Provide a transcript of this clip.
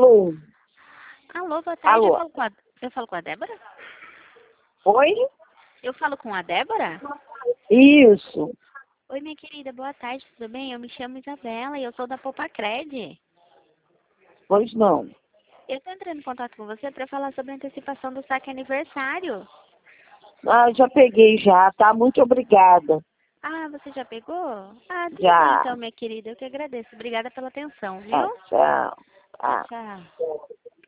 Alô? Alô, boa tarde. Alô? Eu falo com a Débora? Oi? Eu falo com a Débora? Isso. Oi, minha querida, boa tarde, tudo bem? Eu me chamo Isabela e eu sou da Popacred. Pois não. Eu tô entrando em contato com você para falar sobre a antecipação do saque aniversário. Ah, já peguei já, tá? Muito obrigada. Ah, você já pegou? Ah, tudo bem Já. então, minha querida. Eu que agradeço. Obrigada pela atenção, Tá, viu? tchau. Tchau, Tá. tchau.